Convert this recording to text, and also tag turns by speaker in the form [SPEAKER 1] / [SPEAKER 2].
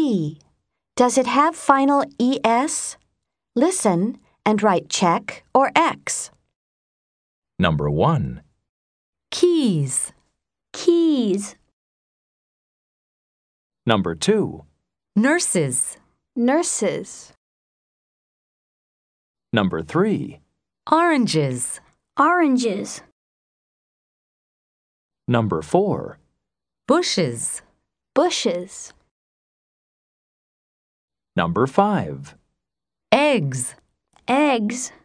[SPEAKER 1] key. Does it have final ES? Listen and write check or X.
[SPEAKER 2] Number 1,
[SPEAKER 3] keys,
[SPEAKER 4] keys,
[SPEAKER 2] Number 2,
[SPEAKER 3] nurses,
[SPEAKER 4] nurses,
[SPEAKER 2] Number 3,
[SPEAKER 3] oranges,
[SPEAKER 4] oranges,
[SPEAKER 2] Number 4,
[SPEAKER 3] bushes,
[SPEAKER 4] bushes,
[SPEAKER 2] Number 5,
[SPEAKER 3] eggs,
[SPEAKER 4] eggs,